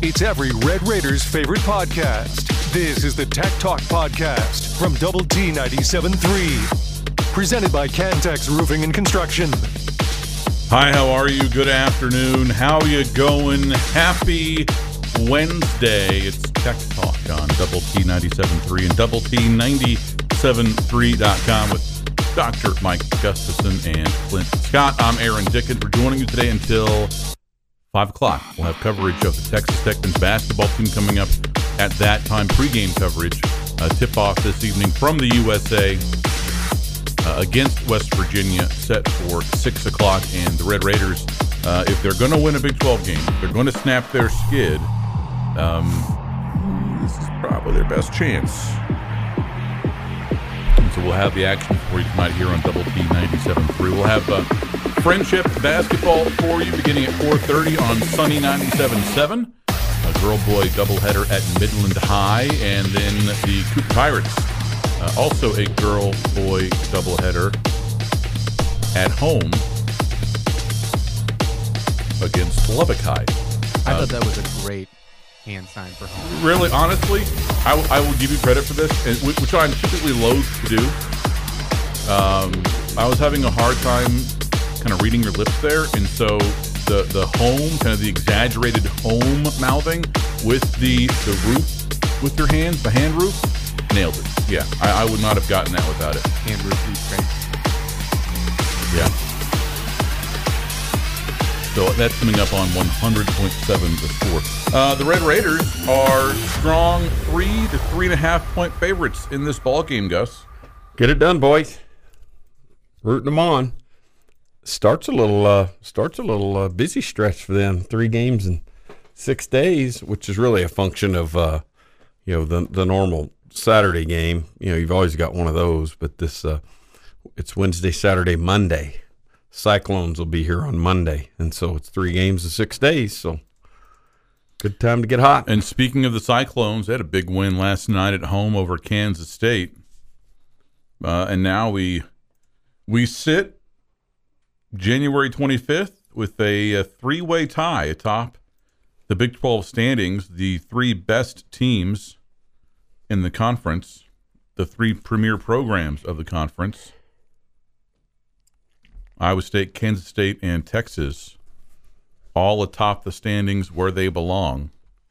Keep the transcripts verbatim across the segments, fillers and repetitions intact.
It's every Red Raiders favorite podcast. This is the Tech Talk Podcast from Double T ninety-seven point three. Presented by Cantex Roofing and Construction. Hi, how are you? Good afternoon. How you going? Happy Wednesday. It's Tech Talk on Double T ninety-seven point three and Double T ninety-seven point three dot com with Doctor Mike Gustafson and Clint Scott. I'm Aaron Dickens. We're joining you today until five o'clock. We'll have coverage of the Texas Tech men's basketball team coming up at that time. Pre-game coverage. Uh, tip-off this evening from the U S A uh, against West Virginia, set for six o'clock. And the Red Raiders, uh, if they're going to win a Big twelve game, if they're going to snap their skid, um, this is probably their best chance. And so we'll have the action for you tonight here on Double T ninety-seven point three. We'll have uh, Friendship basketball for you beginning at four thirty on Sunny ninety-seven point seven. A girl-boy doubleheader at Midland High, and then the Coupe Pirates, uh, also a girl-boy doubleheader at home against Lubbock High. I Uh, thought that was a great hand sign for home. Really, honestly, I, w- I will give you credit for this, and wh- which I'm typically loath to do. Um, I was having a hard time kind of reading your lips there, and so the the home, kind of the exaggerated home mouthing with the the roof with your hands, the hand roof, nailed it. Yeah, I, I would not have gotten that without it. Hand roof is great. Yeah. So that's coming up on one hundred point seven The Score. Uh, the Red Raiders are strong three to three and a half point favorites in this ball game, Gus. Get it done, boys. Rooting them on. Starts a little, uh, starts a little uh, busy stretch for them. Three games in six days, which is really a function of, uh, you know, the the normal Saturday game. You know, you've always got one of those, but this, uh, it's Wednesday, Saturday, Monday. Cyclones will be here on Monday, and so it's three games in six days. So, good time to get hot. And speaking of the Cyclones, they had a big win last night at home over Kansas State, uh, and now we we sit January twenty-fifth with a, a three-way tie atop the Big twelve standings. The three best teams in the conference, the three premier programs of the conference, Iowa State, Kansas State, and Texas, all atop the standings where they belong.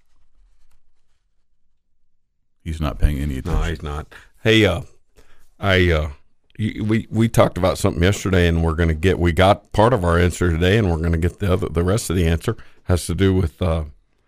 He's not paying any attention. No, he's not. Hey, uh, I uh, we we talked about something yesterday, and we're going to get. We got part of our answer today, and we're going to get the other. The rest of the answer has to do with uh,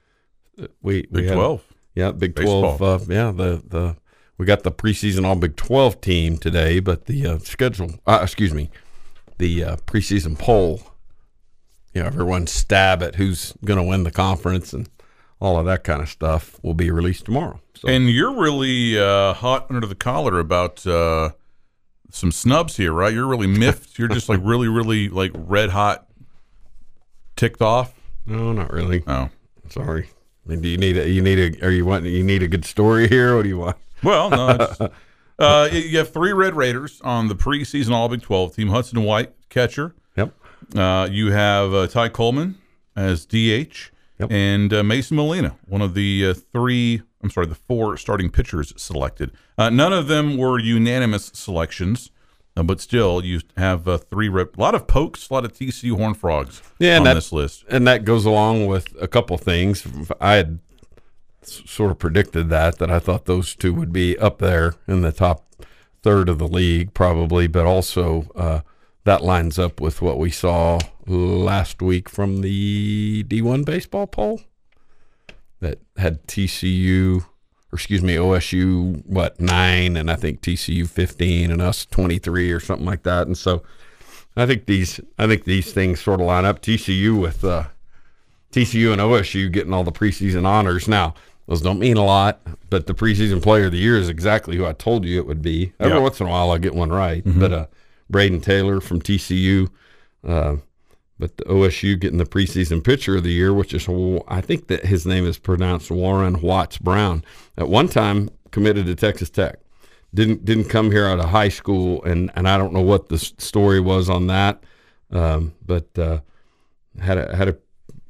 we Big we had, twelve. Yeah, Big Baseball. twelve. Uh, yeah, the the we got the preseason All Big twelve team today, but the uh, schedule. Uh, excuse me, the uh, preseason poll. You know, everyone's stab at who's going to win the conference and all of that kind of stuff will be released tomorrow. So. And you're really uh, hot under the collar about uh, some snubs here, right? You're really miffed. You're just like really, really like red hot, ticked off. No, not really. Oh, sorry. I mean, do you need a you need a or you want you need a good story here? What do you want? Well, no. It's, uh, you have three Red Raiders on the preseason All Big twelve team. Hudson White, catcher. Yep. Uh, you have uh, Ty Coleman as D H, yep. and uh, Mason Molina, one of the uh, three. I'm sorry, the four starting pitchers selected. Uh, none of them were unanimous selections, uh, but still, you have uh, three. Rep- a lot of Pokes, a lot of T C U Horned Frogs yeah, on that, this list, and that goes along with a couple things. I had s- sort of predicted that that I thought those two would be up there in the top third of the league, probably, but also uh, that lines up with what we saw last week from the D one baseball poll. That had T C U, or excuse me, O S U, what, nine, and I think T C U fifteen, and us twenty-three or something like that. And so I think these I think these things sort of line up. T C U with uh, T C U and O S U getting all the preseason honors. Now, those don't mean a lot, but the preseason player of the year is exactly who I told you it would be. Every yep. once in a while I get one right. Mm-hmm. But uh, Braden Taylor from T C U, uh, but the O S U getting the preseason pitcher of the year, which is, I think that his name is pronounced Warren Watts Brown. At one time, committed to Texas Tech. Didn't didn't come here out of high school, and, and I don't know what the story was on that, um, but uh, had a had a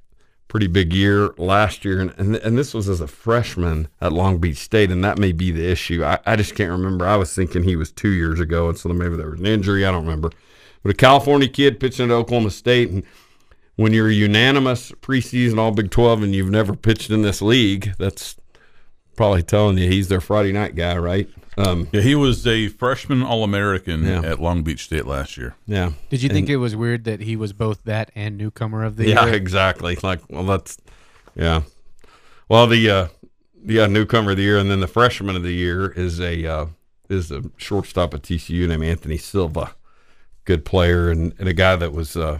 pretty big year last year, and, and and this was as a freshman at Long Beach State, and that may be the issue. I, I just can't remember. I was thinking he was two years ago, and so maybe there was an injury. I don't remember. But a California kid pitching at Oklahoma State, and when you're a unanimous preseason All Big twelve and you've never pitched in this league, that's probably telling you he's their Friday night guy, right? Um, yeah, he was a freshman All-American Yeah. at Long Beach State last year. yeah. Did you think And- it was weird that he was both that and newcomer of the Yeah, year? exactly. Like, well, that's yeah. Well, the uh, yeah newcomer of the year, and then the freshman of the year is a uh, is a shortstop at T C U named Anthony Silva, good player, and, and a guy that was uh,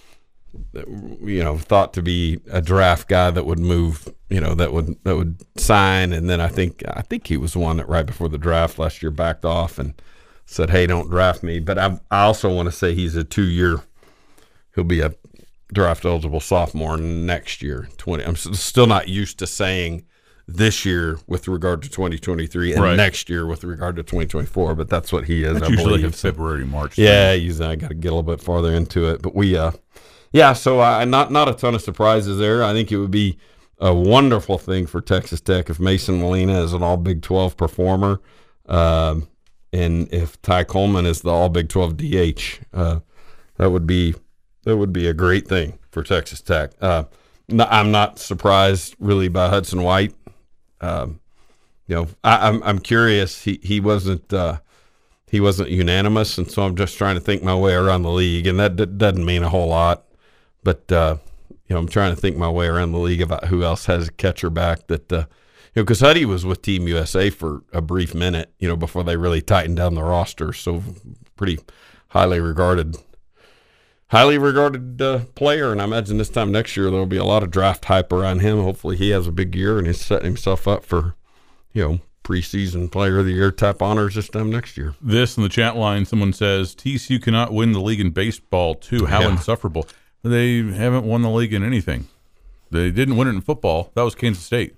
you know thought to be a draft guy that would move, you know, that would that would sign, and then I think I think he was the one that right before the draft last year backed off and said, "Hey, don't draft me." But I I also want to say he's a two year. He'll be a draft eligible sophomore next year. Twenty. I'm s- still not used to saying this year with regard to twenty twenty-three and Right. next year with regard to twenty twenty-four, but that's what he is. That's I usually believe. like a So- February, March. yeah, usually I got to get a little bit farther into it, but we, uh, yeah. So I not not a ton of surprises there. I think it would be a wonderful thing for Texas Tech if Mason Molina is an All Big twelve performer, um, and if Ty Coleman is the All Big twelve D H. Uh, that would be that would be a great thing for Texas Tech. Uh, no, I'm not surprised really by Hudson White. Um, you know, I, I'm I'm curious. He he wasn't. Uh, He wasn't unanimous, and so I'm just trying to think my way around the league, and that d- doesn't mean a whole lot. But uh, you know, I'm trying to think my way around the league about who else has a catcher back that, uh, you know, because Huddy was with Team U S A for a brief minute, you know, before they really tightened down the roster. So pretty highly regarded, highly regarded uh, player, and I imagine this time next year there'll be a lot of draft hype around him. Hopefully, he has a big year and he's setting himself up for, you know, preseason player of the year type honors this time next year. This in the chat line, someone says T C U cannot win the league in baseball too. How Yeah. insufferable! They haven't won the league in anything. They didn't win it in football. That was Kansas State,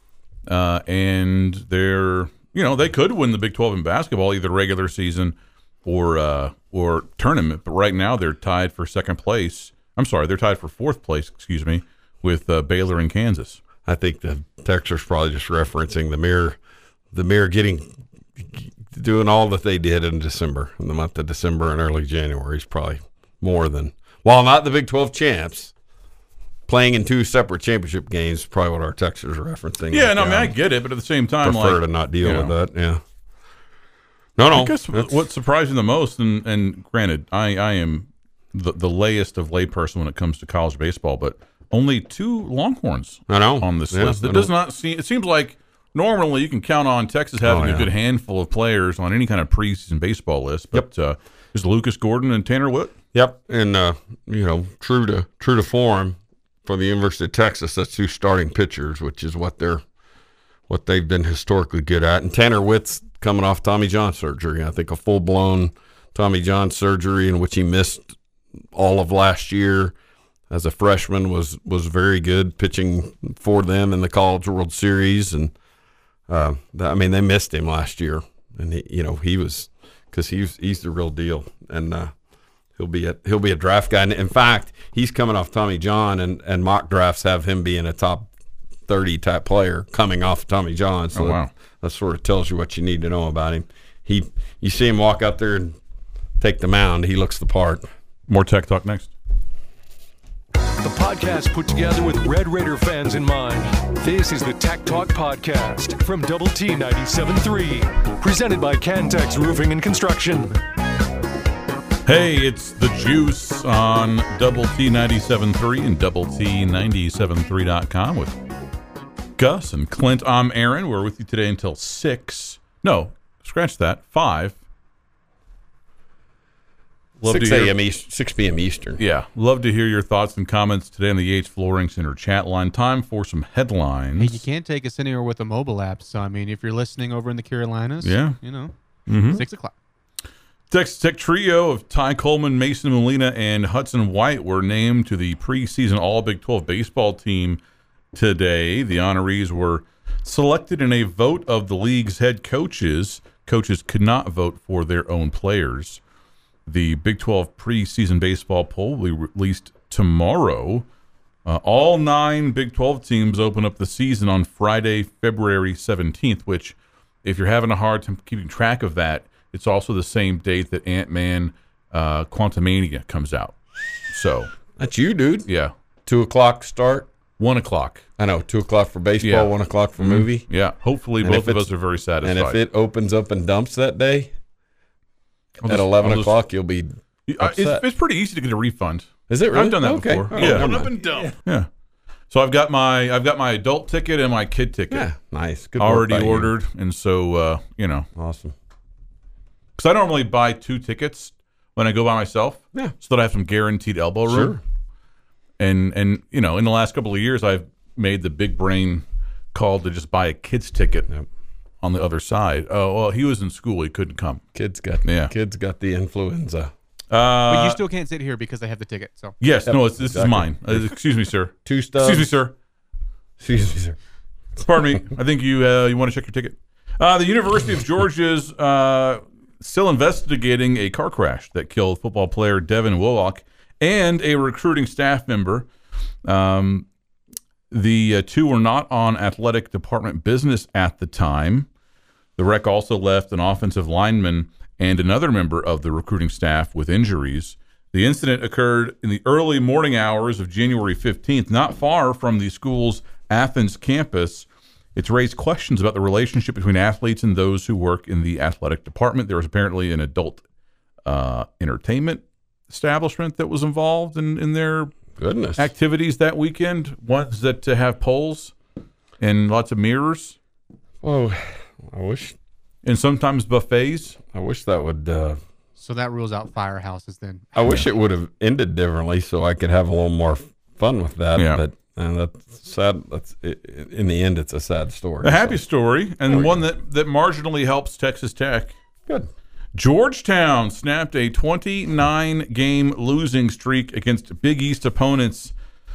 uh, and they're you know they could win the Big twelve in basketball, either regular season or uh, or tournament. But right now they're tied for second place. I'm sorry, they're tied for fourth place. Excuse me, with uh, Baylor and Kansas. I think the texter's probably just referencing the mirror. The Mirror getting doing all that they did in December, in the month of December and early January is probably more than, while not the Big twelve champs, playing in two separate championship games, probably what our texters are referencing. Yeah, Like, no, I mean I um, get it, but at the same time, prefer like, to not deal you with know. that. Yeah. No, no. I guess that's- what's surprising the most, and, and granted, I, I am the, the layest of layperson when it comes to college baseball, but only two Longhorns I know. on this Yeah, list. I It does know. not seem. It seems like normally you can count on Texas having Oh, a yeah. good handful of players on any kind of preseason baseball list. But uh, there's Lucas Gordon and Tanner Witt. Yep, and uh, you know, true to true to form for the University of Texas, that's two starting pitchers, which is what they're what they've been historically good at. And Tanner Witt's coming off Tommy John surgery. I think a full blown Tommy John surgery in which he missed all of last year as a freshman was was very good pitching for them in the College World Series, and uh, I mean they missed him last year, and he, you know he was because he's he's the real deal, and uh, he'll be a he'll be a draft guy. And in fact, he's coming off Tommy John, and, and mock drafts have him being a top thirty type player coming off Tommy John. So Oh, wow. that, that sort of tells you what you need to know about him. He you see him walk out there and take the mound, he looks the part. More Tech Talk next. The podcast put together with Red Raider fans in mind. This is the Tech Talk Podcast from Double T ninety-seven point three. Presented by Cantex Roofing and Construction. Hey, it's the Juice on Double T ninety-seven point three and Double T ninety-seven point three dot com with Gus and Clint. I'm Aaron. We're with you today until six. No, scratch that. Five. Love to six hear- a.m. East, six p.m. Eastern. Yeah, love to hear your thoughts and comments today on the Yates Flooring Center chat line. Time for some headlines. Hey, you can't take us anywhere with a mobile app. So, I mean, if you're listening over in the Carolinas, Yeah. you know, Mhm. six o'clock. Texas Tech trio of Ty Coleman, Mason Molina, and Hudson White were named to the preseason All Big twelve baseball team today. The honorees were selected in a vote of the league's head coaches. Coaches could not vote for their own players. The Big twelve preseason baseball poll will be released tomorrow. Uh, all nine Big twelve teams open up the season on Friday, February seventeenth, which, if you're having a hard time keeping track of that, it's also the same date that Ant-Man uh, Quantumania comes out. So That's you, dude. yeah, Two o'clock start. one o'clock. I know, two o'clock for baseball, Yeah. one o'clock for Mhm. movie. Yeah, hopefully And both if of it's- us are very satisfied. And if it opens up and dumps that day, I'll at just- eleven I'll just- o'clock, you'll be Uh, upset. It's, it's pretty easy to get a refund. Is it really? I've done that Okay. before. Oh, Yeah. never Open mind. up and dump. Yeah. So I've got my I've got my adult ticket and my kid ticket Yeah, nice. Good work already by you. ordered, and so uh, you know, Awesome. because I normally buy two tickets when I go by myself, Yeah. so that I have some guaranteed elbow room. Sure. And and you know, in the last couple of years, I've made the big brain call to just buy a kid's ticket Yep. on the other side. Oh well, he was in school; he couldn't come. Kids got Yeah. kids got the influenza. Uh, But you still can't sit here because I have the ticket. So yes, Yep, no, it's, this exactly. is mine. Uh, excuse me, sir. Two stubs. Excuse me, sir. Excuse me, sir. Pardon me. I think you uh, you want to check your ticket. Uh, the University of Georgia's uh, still investigating a car crash that killed football player Devin Willock and a recruiting staff member. Um, the uh, two were not on athletic department business at the time. The wreck also left an offensive lineman and another member of the recruiting staff with injuries. The incident occurred in the early morning hours of January fifteenth, not far from the school's Athens campus. It's raised questions about the relationship between athletes and those who work in the athletic department. There was apparently an adult uh, entertainment establishment that was involved in, in their Goodness. activities that weekend, ones that uh, have poles and lots of mirrors Whoa. I wish and sometimes buffets. I wish that would uh so that rules out firehouses then. I wish it would have ended differently so I could have a little more fun with that. Yeah. But and that's sad. That's it, in the end, it's a sad story. A happy so. story, and There we one go. that, that marginally helps Texas Tech. Good. Georgetown snapped a twenty-nine game losing streak against Big East opponents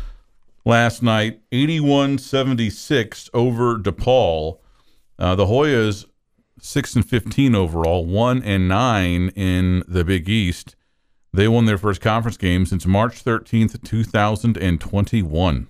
last night, eighty-one seventy-six over DePaul. Uh, the Hoyas, six and fifteen overall, one and nine in the Big East. They won their first conference game since March thirteenth, two thousand twenty-one.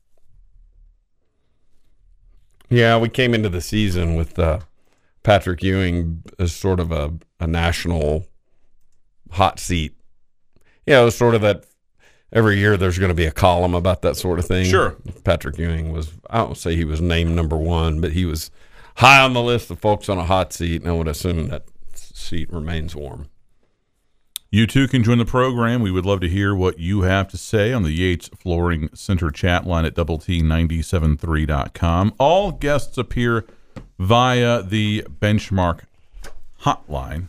Yeah, we came into the season with uh, Patrick Ewing as sort of a, a national hot seat. Yeah, it was sort of that every year there's going to be a column about that sort of thing. Sure. Patrick Ewing was, I don't say he was named number one, but he was high on the list of folks on a hot seat, and I would assume that seat remains warm. You too can join the program. We would love to hear what you have to say on the Yates Flooring Center chat line at double T nine seven three dot com. All guests appear via the Benchmark hotline.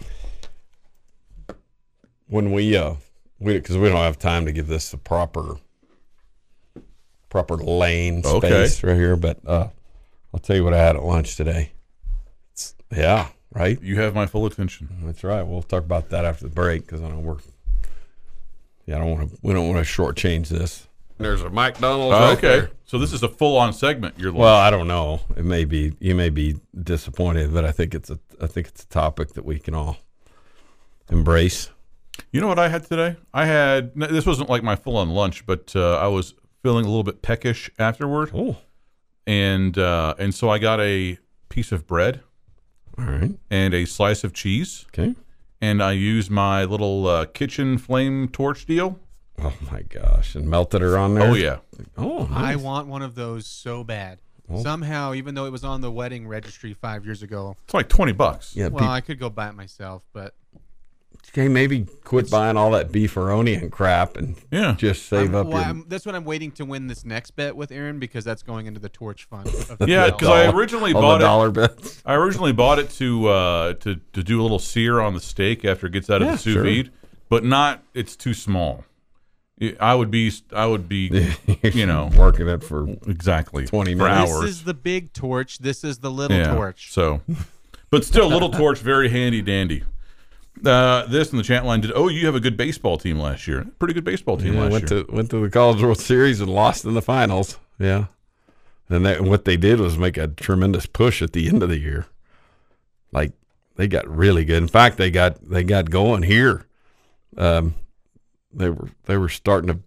When we, uh, we because we don't have time to give this the proper, proper lane Okay. space right here, but uh, I'll tell you what I had at lunch today. It's, yeah, right. You have my full attention. That's right. We'll talk about that after the break because I know we're. Yeah, I don't want to. We don't want to shortchange this. There's a McDonald's. Uh, right okay, there. so this is a full-on segment. You're Well, I don't know. It may be. You may be disappointed, but I think it's a. I think it's a topic that we can all embrace. You know what I had today? I had no, this wasn't like my full-on lunch, but uh, I was feeling a little bit peckish afterward, Oh, and uh, and so I got a piece of bread all right. and a slice of cheese, Okay. and I used my little uh, kitchen flame torch deal. Oh my gosh! And melted her on there. Oh yeah. Oh, I nice. want one of those so bad. Oh. Somehow, even though it was on the wedding registry five years ago, It's like twenty bucks. Yeah. well, I could go buy it myself, but Okay, maybe quit buying all that beefaroni and crap and Yeah. just save I'm- up well, your. I'm- that's what I'm waiting to win this next bet with Aaron because that's going into the torch fund. Of the Yeah, P L. because I dollar- originally all bought the it. dollar bets. I originally bought it to uh, to to do a little sear on the steak after it gets out of Yeah, the sous sure. vide, but not. It's too small. I would be. I would be. You know, working it for exactly twenty for minutes. This hours. is the big torch. This is the little yeah. torch. So, but still, little torch, very handy dandy. Uh, this in the chat line did. Oh, you have a good baseball team last year. Pretty good baseball team Yeah, last went year. to went to the College World Series and lost in the finals. Yeah, and that, what they did was make a tremendous push at the end of the year. Like they got really good. In fact, they got they got going here. Um, they were they were starting to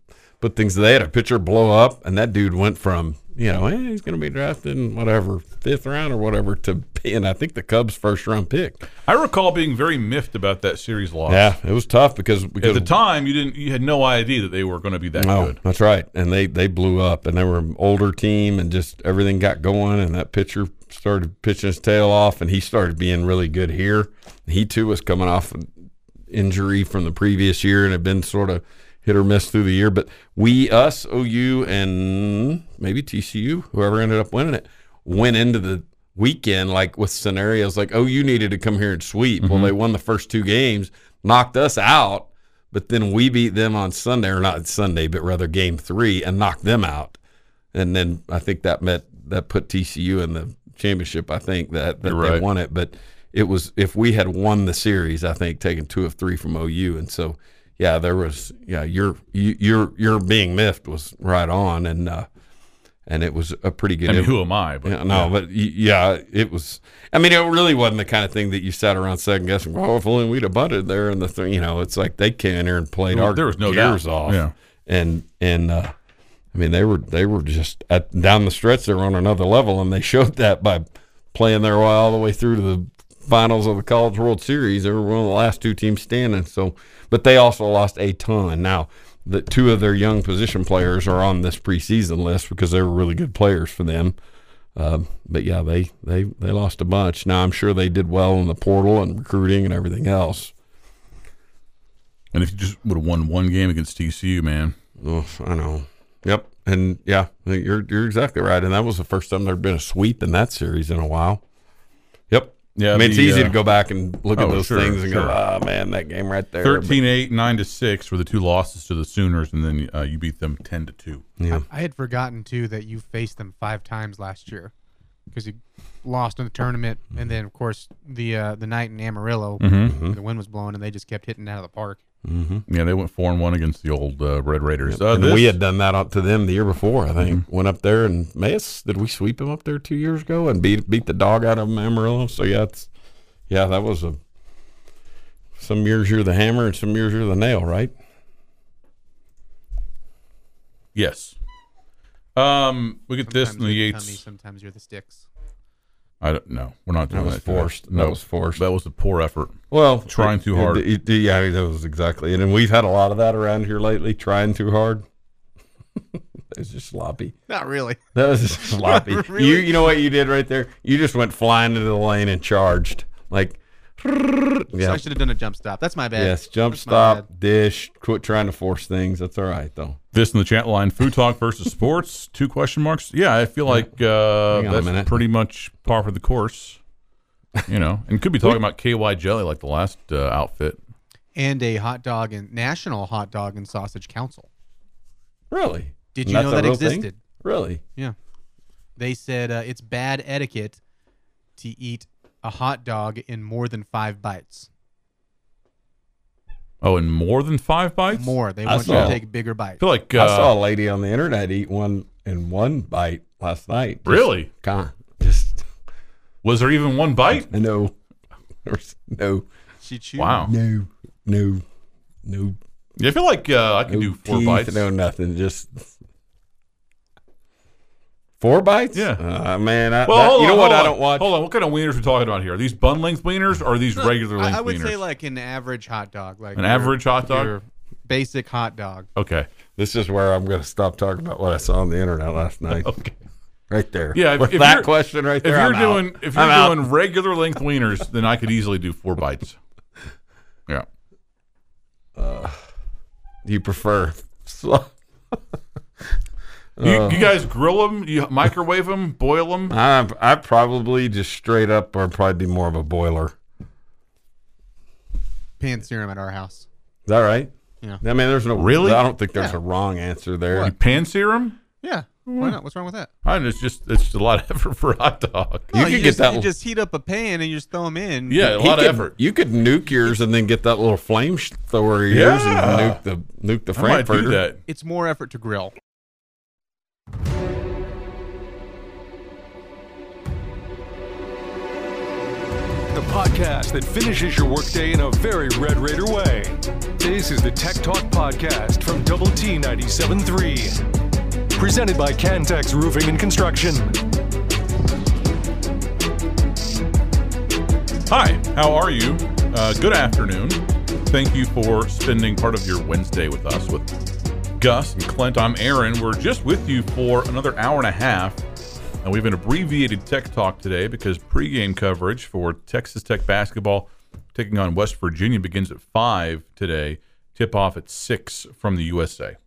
put things. They had a pitcher blow up, and that dude went from, you know, hey, he's going to be drafted in whatever, fifth round or whatever, to being, I think, the Cubs' first round pick. I recall being very miffed about that series loss. Yeah, it was tough because, because at the time you didn't, you had no idea that they were going to be that no, good. That's right, and they they blew up, and they were an older team, and just everything got going, and that pitcher started pitching his tail off, and he started being really good here. He too was coming off an injury from the previous year and had been sort of hit or miss through the year. But we, us, O U, and maybe T C U, whoever ended up winning it, went into the weekend like with scenarios like, oh, you needed to come here and sweep. Mm-hmm. Well, they won the first two games, knocked us out, but then we beat them on Sunday, or not Sunday, but rather game three, and knocked them out. And then I think that met that put T C U in the championship. I think that, that right. they won it, but it was, if we had won the series, I think taking two of three from O U, and so yeah, there was yeah your you, your your being miffed was right on, and uh, and it was a pretty good. I mean, who am I? But, yeah, no, yeah. but yeah, it was. I mean, it really wasn't the kind of thing that you sat around second guessing. Well, if only we'd have bunted there, and the thing, you know, it's like they came in there and played Well, our there was no gears doubt. off, Yeah. and and uh, I mean they were they were just at, down the stretch. They were on another level, and they showed that by playing their way all the way through to the finals of the College World Series. They were one of the last two teams standing. So, but they also lost a ton. Now, the two of their young position players are on this preseason list because they were really good players for them. Um, but yeah, they, they they lost a bunch. Now I'm sure they did well in the portal and recruiting and everything else. And if you just would have won one game against T C U, man. Oh, I know. Yep. And yeah, you're you're exactly right. And that was the first time there'd been a sweep in that series in a while. Yep. Yeah, I mean, the, it's easy uh, to go back and look oh, at those sure, things and sure. go, oh, man, that game right there. thirteen eight, nine to six were the two losses to the Sooners, and then uh, you beat them ten to two. But, yeah. I had forgotten too that you faced them five times last year because you lost in the tournament, and then of course the uh, the night in Amarillo, Mm-hmm. the wind was blowing, and they just kept hitting it out of the park. Mm-hmm. Yeah, they went four and one against the old uh, Red Raiders. Uh, and this, we had done that up to them the year before, I think. Mm-hmm. Went up there and Mayes, did we sweep them up there two years ago and beat beat the dog out of them, Amarillo? So yeah, it's yeah, that was a. Some years you're the hammer, and some years you're the nail, right? yes. Um, we get this in Sometimes the you're the eights. tummy, sometimes you're the sticks. I don't know. We're not doing That was that today. forced. That No, was forced. That was a poor effort. Well, Trying too hard. it- it- yeah, that was exactly it. And we've had a lot of that around here lately. Trying too hard. It's just sloppy. Not really. That was just sloppy. Really? You you know what you did right there? You just went flying into the lane and charged like. So Yeah. I should have done a jump stop. That's my bad. Yes, jump That's my stop, bad. dish, quit trying to force things. That's all right, though. This in the chat line: food talk versus sports. Two question marks. Yeah, I feel like uh, Hang on a minute. that's pretty much par for the course. You know, and could be talking about K Y jelly like the last uh, outfit. And a hot dog and National Hot Dog and Sausage Council. Really? Did And you that's know a that real thing? existed? Really? Yeah. They said uh, it's bad etiquette to eat a hot dog in more than five bites. Oh, and more than five bites? More. They I want you saw- to take bigger I bites. feel like uh, I saw a lady on the internet eat one in one bite last night. Just, really. God, just Was there even one bite? no, There's no, She chewed. Wow. no, no, no, Yeah, I feel like uh, I can no do four teeth, bites. no nothing. Just four bites. Yeah. uh, man. I, Well, that- hold you on, know what? hold I on. don't watch. Hold on, what kind of wieners are we talking about here? Are these bun length wieners or are these regular length I, I would wieners? say like an average hot dog. Like An your- average hot dog? your basic hot dog. Okay. This is where I'm going to stop talking about what I saw on the internet last night. Okay. Right there. Yeah, if- With if that you're- question right If there. you're I'm doing out. if you're I'm out. doing regular length wieners, then I could easily do four bites. Yeah. you prefer slow. You, you guys grill them? You microwave them? Boil them? I I probably just straight up or probably be more of a boiler. Pan serum at our house. Is that right? Yeah. I mean, there's no Really? I don't think there's Yeah. a wrong answer there. You pan sear them? Yeah. Why not? What's wrong with that? I mean, it's just it's just a lot of effort for a hot dog. You No, could get just, that- You just heat up a pan and you just throw them in. Yeah, a He lot could- of effort. You could nuke yours and then get that little flame sh- thrower of yours Yeah. and nuke the nuke the I might do Frankfurter. that. It's more effort to grill. the podcast that finishes your workday in a very Red Raider way. This is the Tech Talk Podcast from Double T ninety-seven point three. Presented by Cantex Roofing and Construction. Hi, how are you? Uh, good afternoon. Thank you for spending part of your Wednesday with us with Gus and Clint. I'm Aaron. We're just with you for another hour and a half. And we have an abbreviated Tech Talk today because pregame coverage for Texas Tech basketball taking on West Virginia begins at five today. Tip-off at six from the U S A.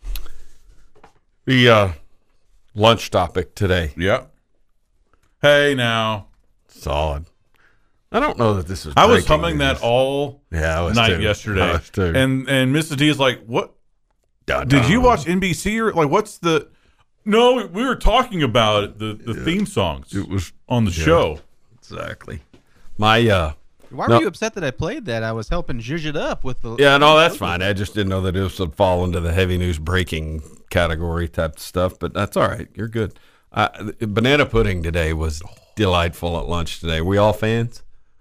The uh, lunch topic today. Yep. Hey, now. Solid. I don't know that this is I was breaking humming news. that all yeah, I was night too. yesterday. I was too. And, and Missus D is like, what? Dun, Did dun. you watch N B C? Or like, what's the... No, we were talking about it, the, the Yeah. theme songs It was on the yeah. show. Exactly. My uh Why No. were you upset that I played that? I was helping zhuzh it up with the. yeah, no, that's fine. I just didn't know that it would fall into the heavy news breaking category type stuff, but that's all right. You're good. Uh, banana pudding today was delightful at lunch today. We all fans?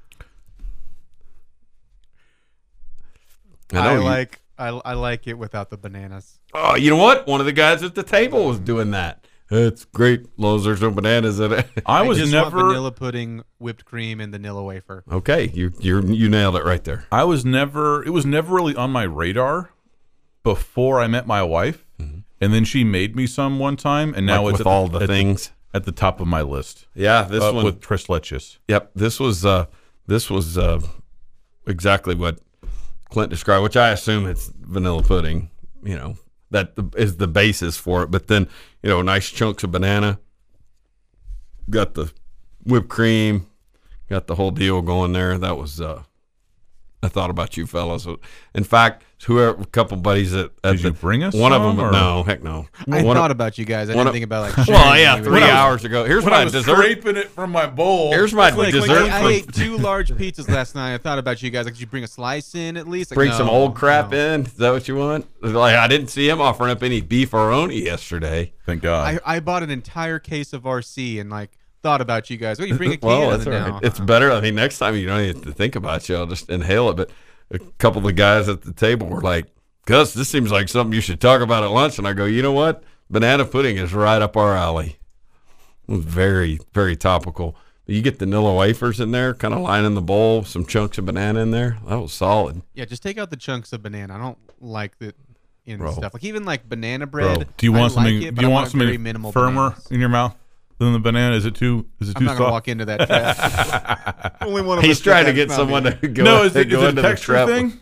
I, know you- like I, I like it without the bananas. Oh, you know what? One of the guys at the table was doing that. It's great. Long as there's no bananas in it. I was just never... want vanilla pudding, whipped cream, and the vanilla wafer. Okay, you you you nailed it right there. I was never, it was never really on my radar before I met my wife. Mm-hmm. And then she made me some one time, and now Like it's with at all the, the at things. at the top of my list. Yeah, this uh, one with Tres Leches. Yep, this was uh, this was uh, exactly what Clint described, which I assume it's vanilla pudding. You know, that the, is the basis for it. But then, you know, nice chunks of banana, got the whipped cream, got the whole deal going there. That was uh, I thought about you fellas. In fact, whoever, a couple buddies at, at Did the, you bring us one of some, them. or- No, heck no. I One thought of- about you guys. I one didn't of- think about like. well, sharing yeah, any three with you. hours ago. Here's When my I was dessert. scraping it from my bowl. Here's my Like, dessert. like, I from- ate two large pizzas last night. I thought about you guys. Like, did you bring a slice in at least? Like, Bring no, some old crap no. in. Is that what you want? Like I didn't see him offering up any beefaroni yesterday. Thank God. I, I bought an entire case of R C and like thought about you guys. Well, you bring a can Well, in that's all now. right. It's better. I mean, next time you don't even have to think about you. I'll just inhale it. But a couple of the guys at the table were like, "Gus, this seems like something you should talk about at lunch." And I go, "You know what? Banana pudding is right up our alley." It was very, very topical. You get the vanilla wafers in there, kind of lining the bowl, some chunks of banana in there. That was solid. Yeah, just take out the chunks of banana. I don't like the in Bro. stuff. Like even like banana bread. Bro, do you want I something? Like it, but do you I want very something minimal firmer bananas. in your mouth than the banana? Is it too? Is it I'm too not gonna soft? walk into that trap. Only one of He's us trying to did get that, someone not to me. go, no, is it, go is it a into the texture trap. thing?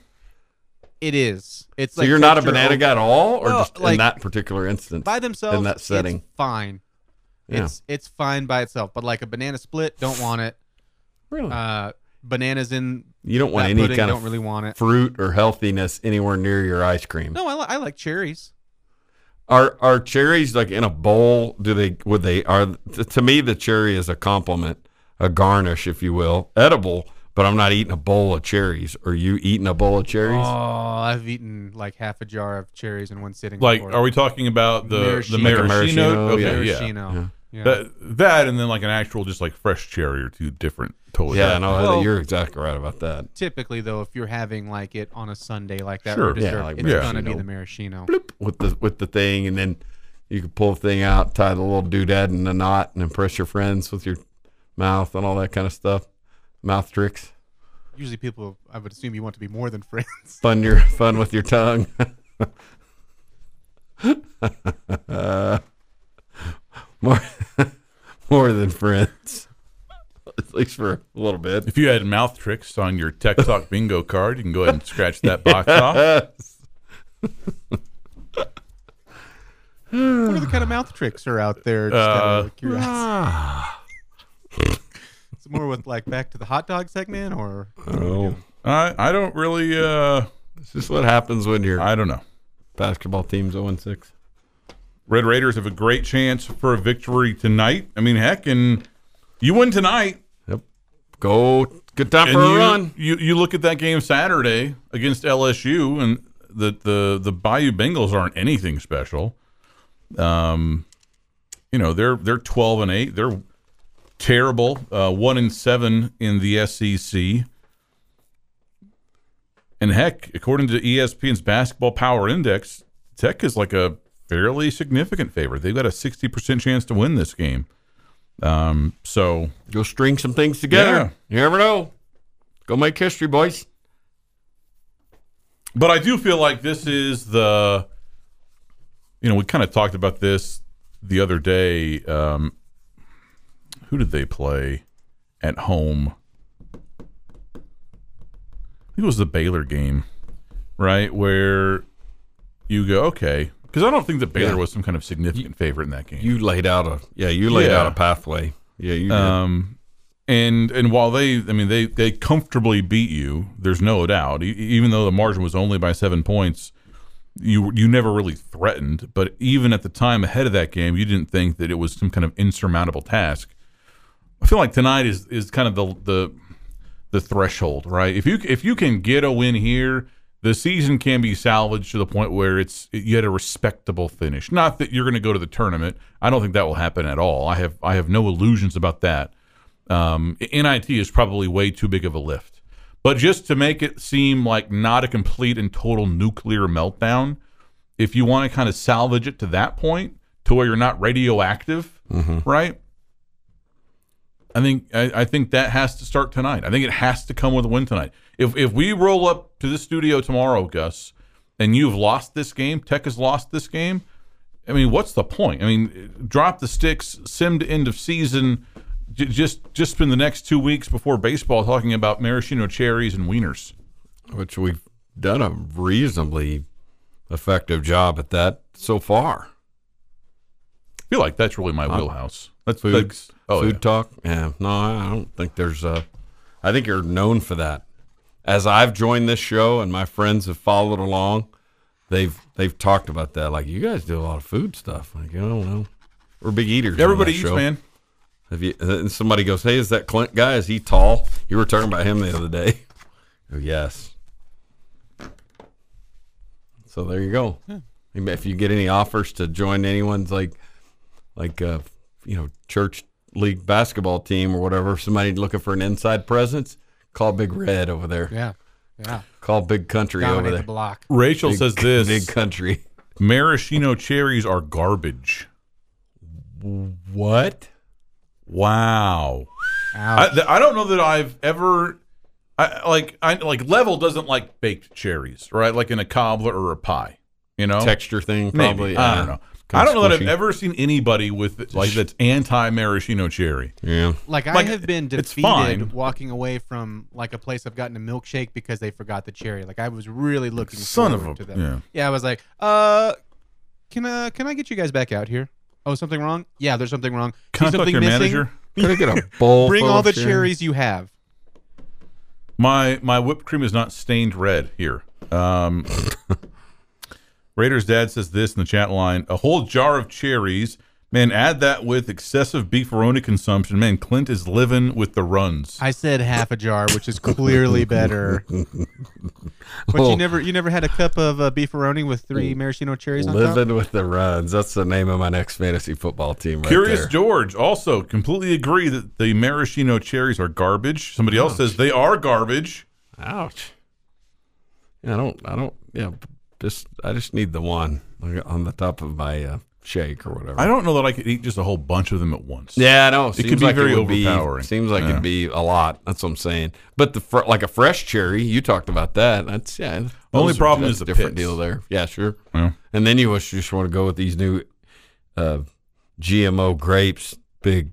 It is. It's So like you're not a texture banana over- guy at all, or Well, just in like, that particular instance? by themselves. in that setting. it's fine. Yeah. It's it's fine by itself. But like a banana split, don't want it. Really? Uh, bananas in You don't want that any pudding, kind don't of really want it. fruit or healthiness anywhere near your ice cream. No, I, li- I like cherries. Are are cherries like in a bowl? Do they would they are t- to me the cherry is a compliment, a garnish, if you will, edible. But I'm not eating a bowl of cherries. Are you eating a bowl of cherries? Oh, I've eaten like half a jar of cherries in one sitting. Like, before. are we talking about the the Maraschino. maraschino? Maraschino, Okay, yeah. yeah. Maraschino. Yeah. That, that and then like an actual just like fresh cherry or two different. Totally. yeah, different. no, Well- you're exactly right about that. Typically, though, if you're having like it on a Sunday like that, Sure. or dessert, Yeah, like it's maraschino. gonna be the maraschino. Bloop, with the with the thing, and then you can pull the thing out, tie the little doodad in a knot, and impress your friends with your mouth and all that kind of stuff. Mouth tricks. Usually, people, I would assume you want to be more than friends. Fun your fun with your tongue. uh, more more than friends, at least for a little bit. If you had mouth tricks on your Tech Talk bingo card, you can go ahead and scratch that box off. What other kind of mouth tricks are out there? Just Uh, out of curiosity. It's more with like back to the hot dog segment, or Oh, I I don't really. Uh, this is what happens when your I don't know. basketball team's oh and six. Red Raiders have a great chance for a victory tonight. I mean, heck, and you win tonight. Yep. Go. Good time And for a you, run. you you look at that game Saturday against L S U, and the the the Bayou Bengals aren't anything special. Um, you know they're they're twelve and eight. They're terrible, uh, one and seven in the S E C. And heck, according to E S P N's Basketball Power Index, Tech is like a fairly significant favorite. They've got a sixty percent chance to win this game. Um, so go string some things together. Yeah. You never know. Go make history, boys. But I do feel like this is the, you know, we kind of talked about this the other day. Um, who did they play at home? I think it was the Baylor game, right? Where you go, okay, because I don't think that Baylor Yeah. was some kind of significant favorite in that game. You laid out a yeah. You laid Yeah. out a pathway. Yeah, you did. Um, and and while they, I mean, they they comfortably beat you. There's no doubt. E- even though the margin was only by seven points, you you never really threatened. But even at the time ahead of that game, you didn't think that it was some kind of insurmountable task. I feel like tonight is is kind of the the the threshold, right? If you if you can get a win here, the season can be salvaged to the point where it's you had a respectable finish. Not that you're going to go to the tournament. I don't think that will happen at all. I have I have no illusions about that. Um, N I T is probably way too big of a lift. But just to make it seem like not a complete and total nuclear meltdown, if you want to kind of salvage it to that point, to where you're not radioactive, Mm-hmm. right? I think I, I think that has to start tonight. I think it has to come with a win tonight. If if we roll up to the studio tomorrow, Gus, and you've lost this game, Tech has lost this game, I mean, what's the point? I mean, drop the sticks, sim to end of season, j- just just spend the next two weeks before baseball talking about maraschino cherries and wieners. Which we've done a reasonably effective job at that so far. I feel like that's really my wheelhouse. That's Food, that's, oh, food yeah. talk. Yeah, no, I don't think there's a. I think you're known for that. As I've joined this show and my friends have followed along, they've they've talked about that. Like, you guys do a lot of food stuff. Like, I don't know, we're big eaters. on Everybody that eats, show. man. Have you? And somebody goes, "Hey, is that Clint guy? Is he tall? You were talking about him the other day." Oh, yes. So there you go. Yeah. If you get any offers to join anyone's like, like uh, you know, church league basketball team or whatever, somebody looking for an inside presence, call Big Red over there. Yeah, yeah. Call Big Country Dominate over there. the block. Rachel Big, says this: Big Country. maraschino cherries are garbage. What? Wow. Ouch. I, th- I don't know that I've ever, I, like, I like Level doesn't like baked cherries, right? Like in a cobbler or a pie, you know, Texture thing, Maybe. probably. I yeah. don't know. Kinda I don't know that I've squishy. ever seen anybody with like that's anti maraschino cherry. Yeah. Like, I Like, have been it's fine. defeated walking away from like a place I've gotten a milkshake because they forgot the cherry. Like, I was really looking Son of forward a- to that. yeah. Yeah, I was like, uh, can uh, can I get you guys back out here? Oh, something wrong? Yeah, there's something wrong. Can I See talk to something your missing? manager? Could I get a bowl? Bring full all of the cherry? cherries you have. My my whipped cream is not stained red here. Um, Raiders dad says this in the chat line: a whole jar of cherries. Man, add that with excessive beefaroni consumption. Man, Clint is living with the runs. I said half a jar, which is clearly better. But Well- you never you never had a cup of uh, beefaroni with three maraschino cherries on top? Living with the runs. That's the name of my next fantasy football team right Curious there. George also completely agree that the maraschino cherries are garbage. Somebody else says they are garbage. Ouch. Yeah, I don't, I don't, yeah, just, I just need the one like, on the top of my uh, shake or whatever. I don't know that I could eat just a whole bunch of them at once. Yeah, I know. It could Seems be like very it would be- overpowering. Seems like Yeah. it'd be a lot. That's what I'm saying. But the fr- like a fresh cherry, you talked about that. That's yeah. those Only are- problem that's is a the different pits. deal there. Yeah, sure. Yeah. And then you wish- just want to go with these new uh, G M O grapes, big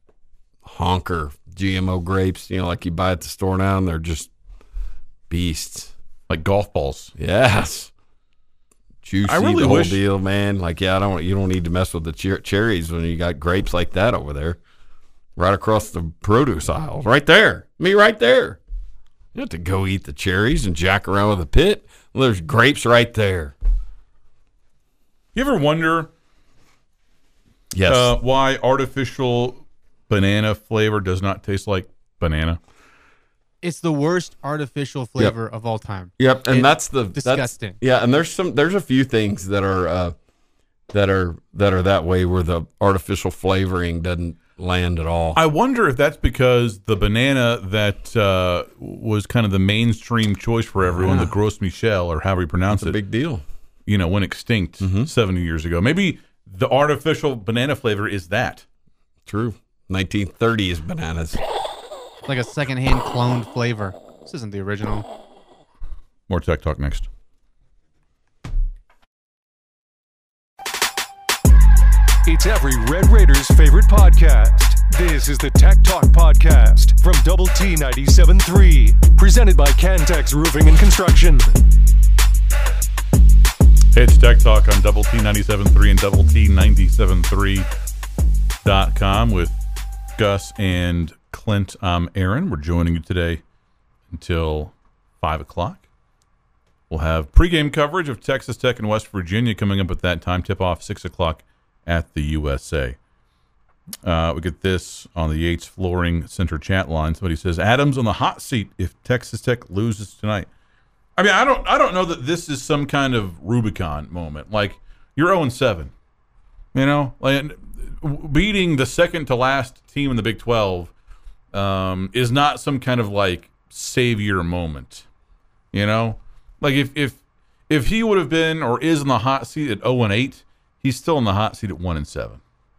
honker G M O grapes. You know, like you buy at the store now, and they're just beasts. Like golf balls. Yes. Juicy, I really the whole wish- deal, man. Like, yeah, I don't. You don't need to mess with the cher- cherries when you got grapes like that over there, right across the produce aisle, right there. Me, right there. You don't have to go eat the cherries and jack around with the pit. Well, there's grapes right there. You ever wonder Yes. uh, why artificial banana flavor does not taste like banana? It's the worst artificial flavor of all time. Yep, and It's that's the that's- disgusting. yeah, and there's some there's a few things that are uh, that are that are that way where the artificial flavoring doesn't land at all. I wonder if that's because the banana that uh, was kind of the mainstream choice for everyone, Yeah. the Gros Michel, or however you pronounce It's a it, big deal. you know, went extinct Mhm. seventy years ago. Maybe the artificial banana flavor is that. True. nineteen thirties bananas. It's like a secondhand cloned flavor. This isn't the original. More Tech Talk next. It's every Red Raiders' favorite podcast. This is the Tech Talk Podcast from Double T ninety-seven point three, presented by Cantex Roofing and Construction. Hey, it's Tech Talk on Double T ninety-seven point three and Double T ninety-seven point three dot com with Gus and Clint. I'm Aaron. We're joining you today until five o'clock. We'll have pregame coverage of Texas Tech and West Virginia coming up at that time. Tip-off six o'clock at the U S A. Uh, we get this on the Yates Flooring Center chat line. Somebody says, Adams on the hot seat if Texas Tech loses tonight. I mean, I don't I don't know that this is some kind of Rubicon moment. Like, you're oh and seven. You know? Like, beating the second to last team in the Big twelve um, is not some kind of, like, savior moment. You know? Like, if if if he would have been or is in the hot seat at oh and eight, he's still in the hot seat at one and seven.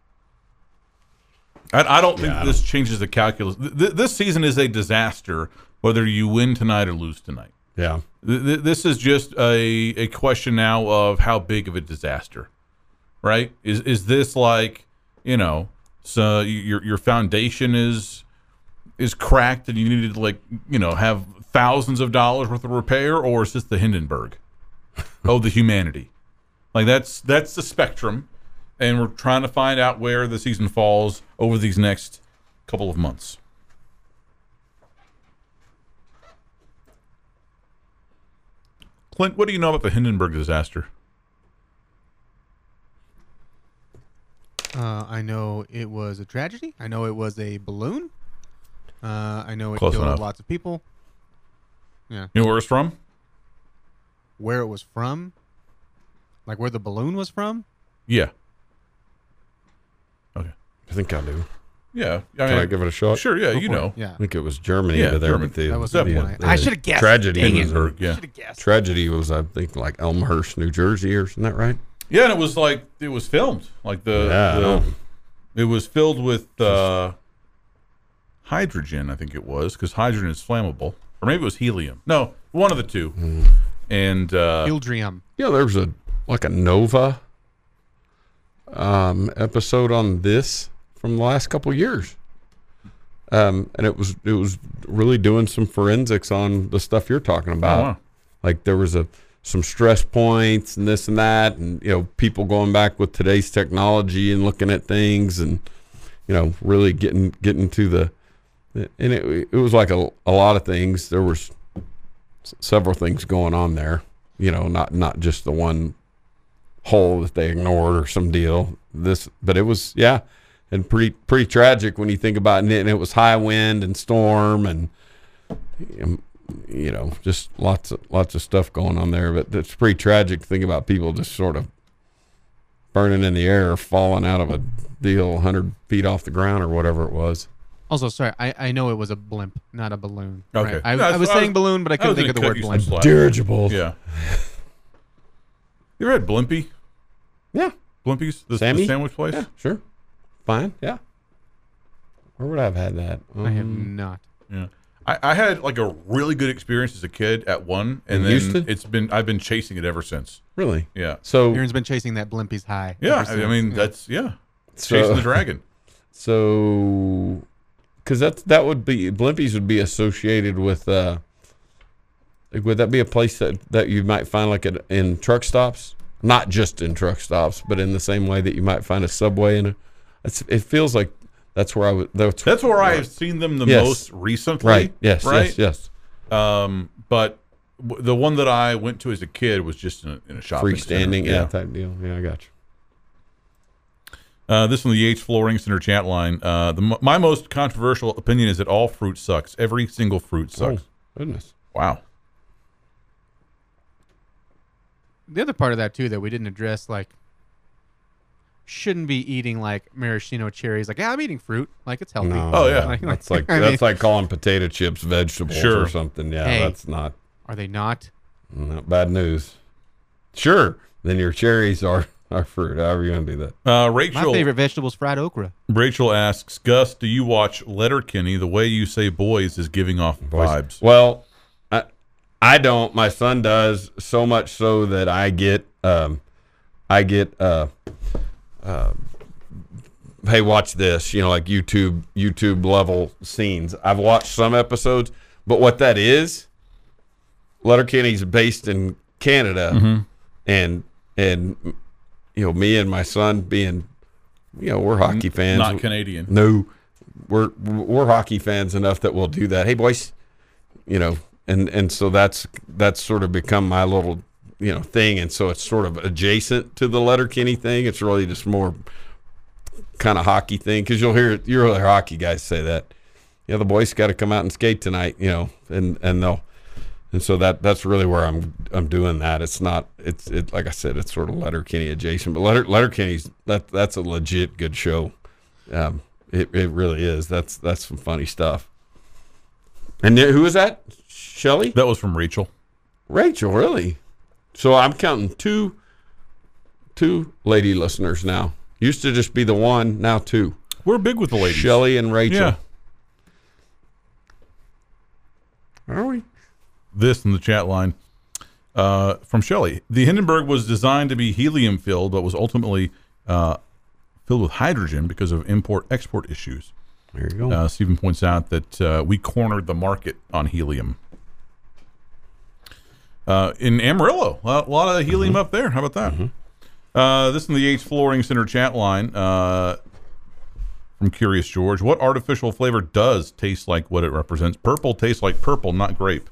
I, I don't think Yeah, I this changes the calculus. Th- this season is a disaster, whether you win tonight or lose tonight. Yeah. Th- This is just a, a question now of how big of a disaster, right? Is is this like, you know, so your your foundation is is cracked and you need to, like, you know, have thousands of dollars worth of repair, or is this the Hindenburg? Oh, the humanity. Like, that's that's the spectrum, and we're trying to find out where the season falls over these next couple of months. Clint, what do you know about the Hindenburg disaster? Uh, I know it was a tragedy. I know it was a balloon. Uh, I know it Close killed enough. lots of people. Yeah. You know where it's from? Where it was from? Like where the balloon was from? Yeah. Okay. I think I do. Yeah. I Can I give it a shot? Sure, yeah, Go you for it. know. Yeah. I think it was Germany Yeah, over there Germany. with the, That was the the one. one. the I should have guessed. tragedy. Dang it. Hindenburg, yeah. Should have guessed. Tragedy was, I think, like Elmhurst, New Jersey, or isn't that right? Yeah, and it was like, it was filmed. Like the, Yeah, I the know. it was filled with uh, hydrogen, I think it was, because hydrogen is flammable. Or maybe it was helium. No, one of the two. Hmm. And uh, Hildrium. Yeah, there was a like a Nova um, episode on this from the last couple of years, um, and it was it was really doing some forensics on the stuff you're talking about. Oh, wow. Like there was a some stress points and this and that, and you know people going back with today's technology and looking at things, and you know really getting getting to the and it it was like a a lot of things. There was s- several things going on there. You know, not not just the one hole that they ignored or some deal. This, but it was yeah, and pretty pretty tragic when you think about it. And it was high wind and storm and um, you know just lots of lots of stuff going on there. But it's pretty tragic to think about people just sort of burning in the air, falling out of a deal one hundred feet off the ground or whatever it was. Also, sorry, I, I know it was a blimp, not a balloon. Okay. Right? I, No, I was I saying was- balloon, but I I couldn't was think of the gonna word cut you blimp. some slack. Dirigible. Yeah. You ever had Blimpie? Yeah. Blimpie's? The, the Sammy? sandwich place? Yeah. Sure. Fine. Yeah. Where would I have had that? I have Um, not. Yeah. I, I had like a really good experience as a kid at one, and In then Houston? it's been I've been chasing it ever since. Really? Yeah. So Aaron's been chasing that Blimpie's high. Yeah. ever I since. mean, Yeah. that's, yeah. So- Chasing the dragon. So, because that's that would be Blimpies would be associated with. Uh, like, would that be a place that, that you might find like a, in truck stops? Not just in truck stops, but in the same way that you might find a Subway in a. It's, it feels like that's where I would. That's, That's where I have seen them the Yes. most recently. right. Yes. Right. Yes. Yes. Um, but w- the one that I went to as a kid was just in a, in a shopping center. Freestanding. Yeah. Type deal. Yeah, I got you. Uh, this from the Yates Flooring Center chat line. Uh, the, m- my most controversial opinion is that all fruit sucks. Every single fruit sucks. Oh, goodness. Wow. The other part of that too that we didn't address, like shouldn't be eating like maraschino cherries. Like, yeah, I'm eating fruit. Like, it's healthy. No, Oh, yeah. Like, That's like I that's mean, like calling potato chips vegetables Sure. or something. Yeah, Hey. that's not, are they not? not bad news. Sure. Then your cherries are, are fruit. However you want to do that. Uh, My Rachel favorite vegetable is fried okra. Rachel asks, Gus, do you watch Letterkenny? The way you say boys is giving off vibes. Well, I, I don't. My son does, so much so that I get um, I get uh, uh, hey, watch this. You know, like YouTube YouTube level scenes. I've watched some episodes, but what that is, Letterkenny's based in Canada, Mm-hmm. and and you know, me and my son being, you know, we're hockey fans. Not Canadian. No, we're we're hockey fans enough that we'll do that. Hey, boys, you know, and and so that's that's sort of become my little, you know, thing, and so it's sort of adjacent to the Letterkenny thing. It's really just more kind of hockey thing, because you'll hear you'll hear hockey guys say that, yeah, the boys got to come out and skate tonight, you know, and and they'll. And so that that's really where I'm I'm doing that. It's not it's it like I said, it's sort of Letterkenny adjacent, but Letter Letterkenny's that that's a legit good show. Um, it it really is. That's that's some funny stuff. And then, who is that? Shelly? That was from Rachel. Rachel, really? So I'm counting two two lady listeners now. Used to just be the one, now two. We're big with the ladies. Shelly and Rachel. Yeah. Are we? This in the chat line uh, from Shelley. The Hindenburg was designed to be helium filled, but was ultimately uh, filled with hydrogen because of import-export issues. There you go. Uh, Stephen points out that uh, we cornered the market on helium. Uh, in Amarillo, a lot of helium Mm-hmm. up there. How about that? Mm-hmm. Uh, this in the Yates Flooring Center chat line uh, from Curious George. What artificial flavor does taste like what it represents? Purple tastes like purple, not grape.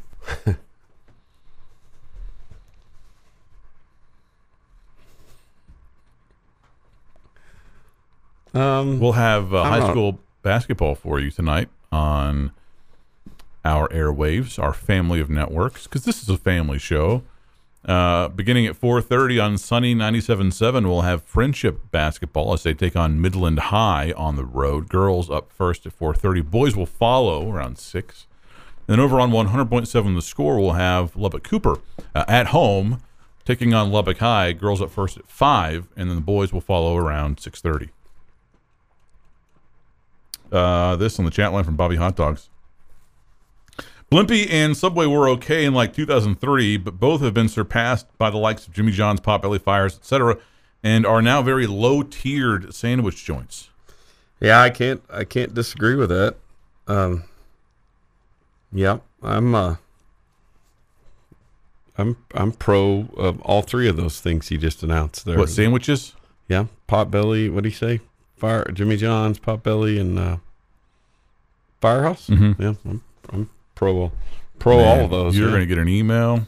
um, We'll have uh, I high don't know. school basketball for you tonight on our airwaves, our family of networks, because this is a family show. Uh, beginning at four thirty on Sunny ninety-seven point seven, we'll have Friendship basketball as they take on Midland High on the road. Girls up first at four thirty. Boys will follow around six. Then over on one hundred point seven The Score, we'll have Lubbock Cooper uh, at home taking on Lubbock High. Girls up first at five, and then the boys will follow around six thirty. Uh, this on the chat line from Bobby Hot Dogs. Blimpie and Subway were okay in like two thousand three, but both have been surpassed by the likes of Jimmy John's, Potbelly Fires, et cetera, and are now very low-tiered sandwich joints. Yeah, I can't I can't disagree with that. Um, yeah, I'm uh, I'm I'm pro of all three of those things he just announced there. What, sandwiches? Yeah, Potbelly. What do you say? Fire Jimmy John's, Potbelly, and uh, Firehouse. Mhm. Yeah, I'm I'm pro pro Man, all of those. You're yeah. going to get an email.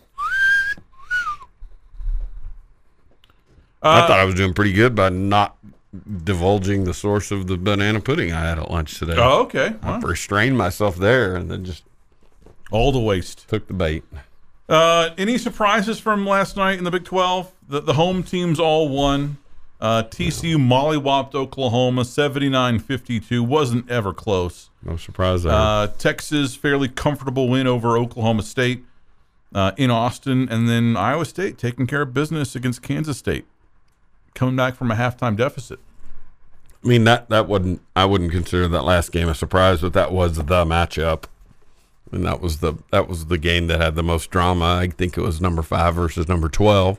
I Uh, thought I was doing pretty good by not divulging the source of the banana pudding I had at lunch today. Oh, okay. I Well, restrained myself there and then just all the waste. took the bait. Uh, any surprises from last night in the Big twelve? The, the home teams all won. Uh, T C U mollywopped Oklahoma seventy-nine fifty-two. Wasn't ever close. No surprise there. Uh, Texas, fairly comfortable win over Oklahoma State uh, in Austin. And then Iowa State taking care of business against Kansas State, coming back from a halftime deficit. I mean, that, that wouldn't I wouldn't consider that last game a surprise, but that was the matchup. And that was the that was the game that had the most drama. I think it was number five versus number twelve.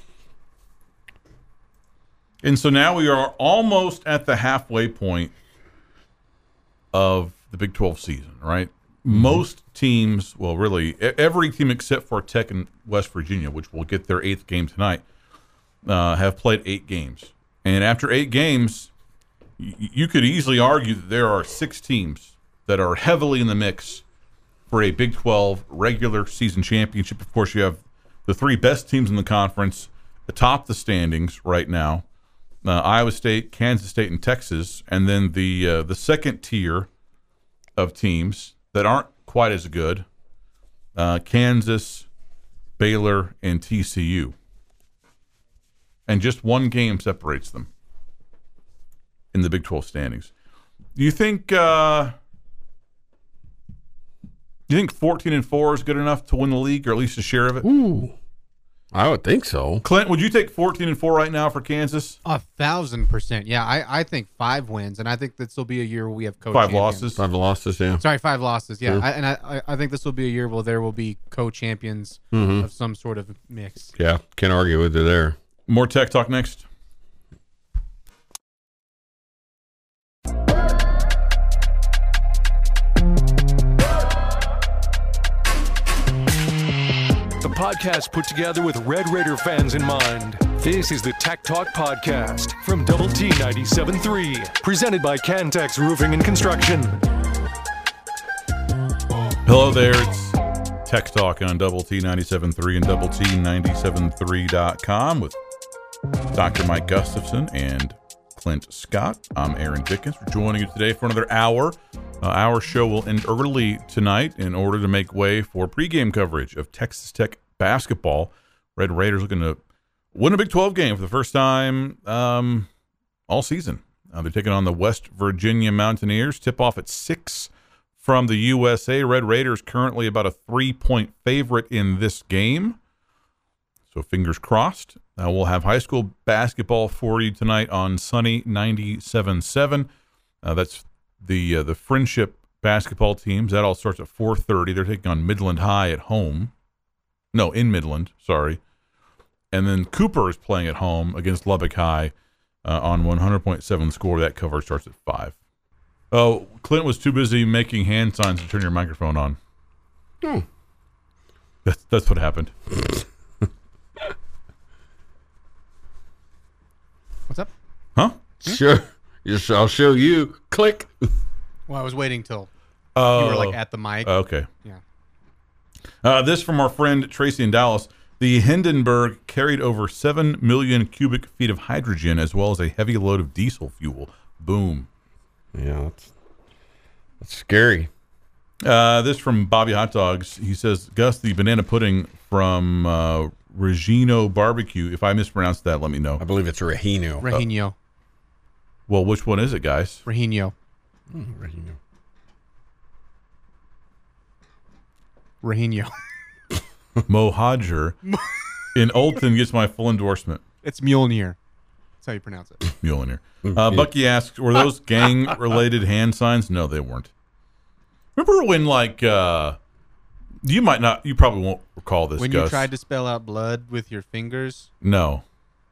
And so now we are almost at the halfway point of the Big twelve season, right? Mm-hmm. Most teams, well, really, e- every team except for Tech and West Virginia, which will get their eighth game tonight, uh, have played eight games. And after eight games, y- you could easily argue that there are six teams that are heavily in the mix for a Big twelve regular season championship. Of course, you have the three best teams in the conference atop the standings right now. Uh, Iowa State, Kansas State, and Texas, and then the uh, the second tier of teams that aren't quite as good, uh, Kansas, Baylor, and T C U. And just one game separates them. in the Big twelve standings. Do you think uh, do you think fourteen and four is good enough to win the league, or at least a share of it? Ooh, I would think so. Clint, would you take fourteen and four right now for Kansas? A thousand percent. Yeah, I, I think five wins, and I think this will be a year where we have Five co-champions. losses. Five losses, yeah. Sorry, five losses. Yeah, Sure. I, and I, I- I think this will be a year where there will be co-champions Mhm. of some sort of mix. Yeah, can't argue with you there. More Tech Talk next. The podcast put together with Red Raider fans in mind. This is the Tech Talk Podcast from Double T ninety-seven point three, presented by Cantex Roofing and Construction. Hello there. It's Tech Talk on Double T ninety-seven point three and Double T ninety-seven three dot com with Doctor Mike Gustafson and Clint Scott. I'm Aaron Dickens. We're joining you today for another hour. Uh, our show will end early tonight in order to make way for pregame coverage of Texas Tech basketball. Red Raiders looking to win a Big twelve game for the first time um, all season. Uh, they're taking on the West Virginia Mountaineers. Tip off at six from the U S A. Red Raiders currently about a three-point favorite in this game. So fingers crossed. Uh, we'll have high school basketball for you tonight on Sunny ninety-seven point seven. Uh, that's the uh, the Friendship basketball teams. That all starts at four thirty. They're taking on Midland High at home. No, in Midland, sorry. And then Cooper is playing at home against Lubbock High uh, on one hundred point seven Score. That cover starts at five. Oh, Clint was too busy making hand signs to turn your microphone on. Oh. That's, that's what happened. What's up? Huh? Sure. Yes, I'll show you. Click. Well, I was waiting till Oh, you were like at the mic. okay. yeah. Uh, this from our friend Tracy in Dallas. The Hindenburg carried over seven million cubic feet of hydrogen as well as a heavy load of diesel fuel. Boom. Yeah, that's, that's scary. Uh, this from Bobby Hot Dogs. He says, Gus, the banana pudding from uh, Regino Barbecue. If I mispronounced that, let me know. I believe it's Rahino. Rahino. Well, which one is it, guys? Rahino. Oh, Rahino. Rahino. Mo Hodger in Olton gets my full endorsement. It's Mjolnir. That's how you pronounce it. Mjolnir. Uh, Bucky asks, were those gang-related hand signs? No, they weren't. Remember when, like, uh, you might not, you probably won't recall this, When Gus. you tried to spell out blood with your fingers. No.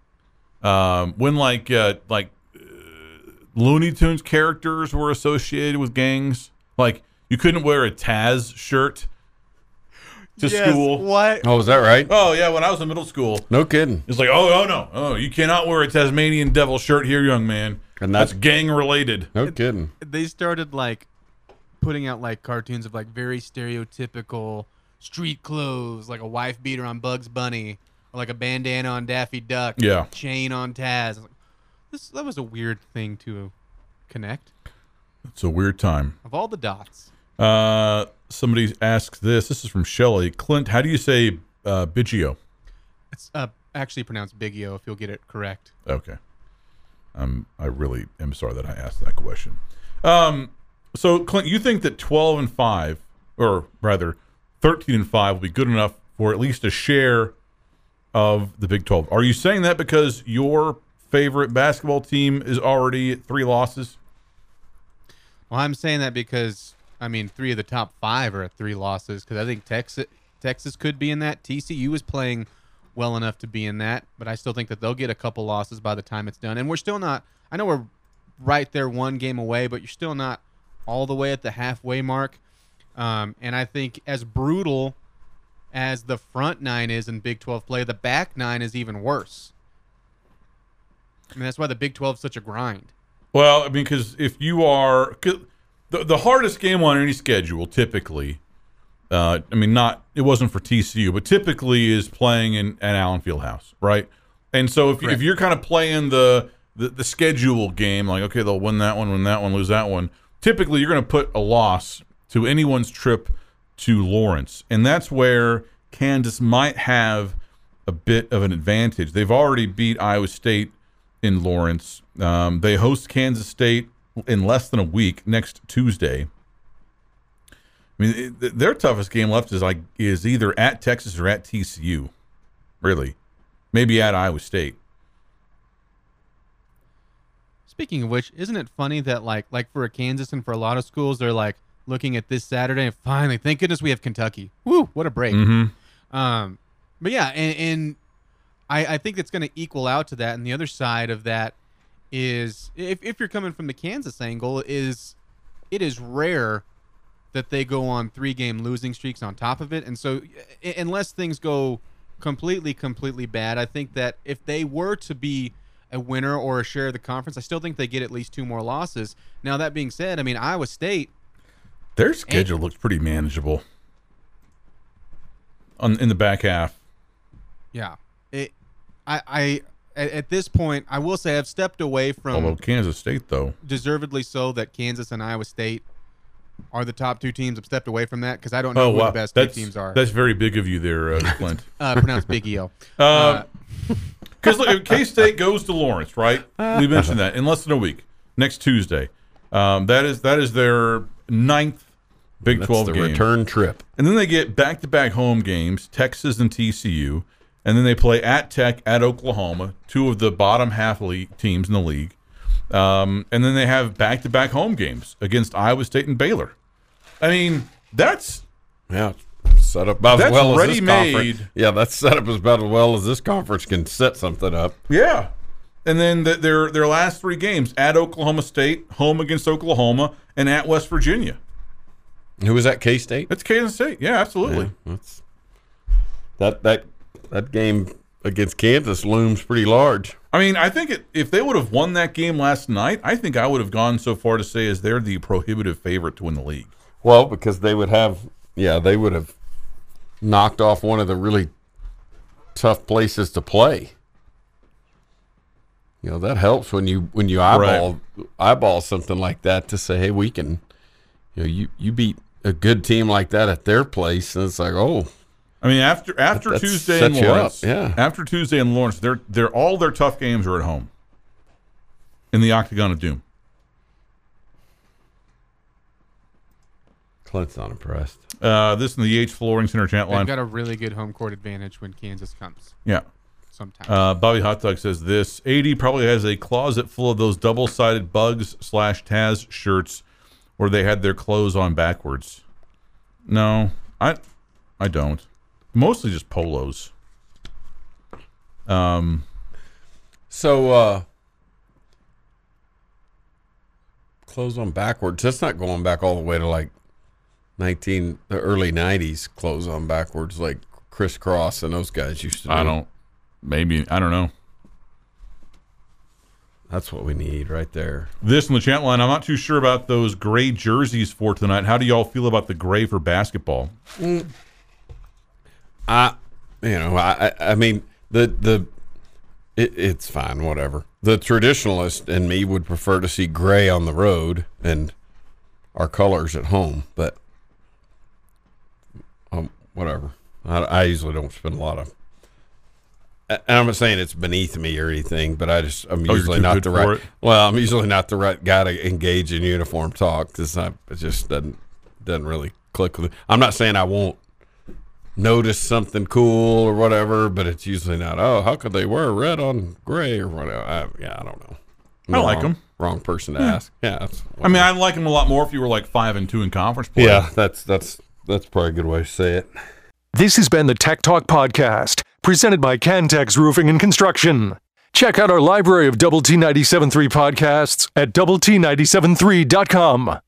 Um, when, like, uh, like uh, Looney Tunes characters were associated with gangs, like, you couldn't wear a Taz shirt to Yes, school. What? Oh, is that right? Oh, yeah, when I was in middle school, No kidding. it's like, oh, oh, no. Oh, you cannot wear a Tasmanian devil shirt here, young man. And That's that's gang-related. no kidding. They started like putting out like cartoons of like very stereotypical street clothes, like a wife beater on Bugs Bunny, or like a bandana on Daffy Duck, Yeah. chain on Taz. I was like, this that was a weird thing to connect. It's a weird time. Of all the dots, Uh, somebody asks this. This is from Shelley. Clint, how do you say uh, Biggio? it's uh, actually pronounced Biggio. If you'll get it correct. Okay. Um, I really am sorry that I asked that question. Um, so Clint, you think that twelve and five, or rather thirteen and five, will be good enough for at least a share of the Big twelve? Are you saying that because your favorite basketball team is already at three losses? Well, I'm saying that because I mean three of the top five are at three losses. Because I think Texas Texas could be in that. T C U is playing well enough to be in that, but I still think that they'll get a couple losses by the time it's done. And we're still not. I know we're right there, one game away, but you're still not all the way at the halfway mark. Um, and I think as brutal as the front nine is in Big twelve play, the back nine is even worse. I mean, that's why the Big twelve is such a grind. Well, I mean, because if you are 'cause the the hardest game on any schedule, typically, uh, I mean, not it wasn't for T C U, but typically is playing in at Allen Fieldhouse, right? And so if Correct. if you're kind of playing the, the the schedule game, like okay, they'll win that one, win that one, lose that one. Typically, you're going to put a loss to anyone's trip to Lawrence, and that's where Kansas might have a bit of an advantage. They've already beat Iowa State in Lawrence. Um, they host Kansas State in less than a week next Tuesday. I mean, it, their toughest game left is like is either at Texas or at T C U, really, maybe at Iowa State. Speaking of which, isn't it funny that like like for a Kansas and for a lot of schools, they're like looking at this Saturday and finally, thank goodness we have Kentucky. Woo, what a break. Mm-hmm. Um, but yeah, and, and I, I think it's going to equal out to that. And the other side of that is, if if you're coming from the Kansas angle, is it is rare that they go on three game losing streaks on top of it. And so unless things go completely, completely bad, I think that if they were to be a winner or a share of the conference, I still think they get at least two more losses. Now, that being said, I mean, Iowa State, their schedule looks pretty manageable on in the back half. Yeah. It, I, I, at, at this point, I will say I've stepped away from, Although Kansas State, though. deservedly so, that Kansas and Iowa State are the top two teams. I've stepped away from that because I don't know Oh, who wow. the best That's, two teams are. That's very big of you there, uh, Clint. Uh, pronounced Big E O. Uh, Because look, if K-State goes to Lawrence, right? We mentioned that in less than a week, next Tuesday. Um, that is that is their ninth Big That's twelve the game. return trip. And then they get back-to-back home games, Texas and T C U, and then they play at Tech, at Oklahoma, two of the bottom half league teams in the league. Um, and then they have back-to-back home games against Iowa State and Baylor. I mean, that's Yeah, set up about That's as well as this ready-made. conference. Yeah, that's set up as about as well as this conference can set something up. yeah. And then the, their their last three games at Oklahoma State, home against Oklahoma, and at West Virginia. Who was that? K-State. That's Kansas State. Yeah, absolutely. Yeah, that's that that that game against Kansas looms pretty large. I mean, I think it, if they would have won that game last night, I think I would have gone so far to say as they're the prohibitive favorite to win the league. Well, because they would have, yeah, they would have knocked off one of the really tough places to play. You know, that helps when you when you eyeball eyeball something like that to say, hey, we can, you know, you, you beat a good team like that at their place, and it's like, oh, I mean, after after That- that Tuesday in sets you up, Lawrence, yeah. after Tuesday in Lawrence, they're they're all their tough games are at home in the Octagon of Doom. Clint's not impressed. Uh, this in the H Flooring Center chat They've line. got a really good home court advantage when Kansas comes Yeah. sometimes. Uh, Bobby Hot Dog says this. A D probably has a closet full of those double-sided Bugs slash Taz shirts where they had their clothes on backwards. No, I I don't. Mostly just polos. Um, So, uh, clothes on backwards. That's not going back all the way to like nineteen, the early nineties. Clothes on backwards, like Criss Cross and those guys used to do. I don't. Maybe I don't know. That's what we need right there. This in the chat line. I'm not too sure about those gray jerseys for tonight. How do y'all feel about the gray for basketball? I, you know, I, I I mean, the the, it, it's fine, whatever. The traditionalist in me would prefer to see gray on the road and our colors at home, but um, whatever. I, I usually don't spend a lot of. And I'm not saying it's beneath me or anything, but I just I'm Oh, you're usually too not good the for right. it? Well, I'm usually not the right guy to engage in uniform talk because it just doesn't doesn't really click with it. I'm not saying I won't notice something cool or whatever, but it's usually not. Oh, how could they wear red on gray or whatever? I, yeah, I don't know. I like wrong, 'em. Wrong person to ask. Yeah, that's, I mean, I like them a lot more if you were like five and two in conference play. yeah, that's that's that's probably a good way to say it. This has been the Tech Talk Podcast, presented by Cantex Roofing and Construction. Check out our library of Double T ninety-seven point three podcasts at double T ninety-seven three dot com.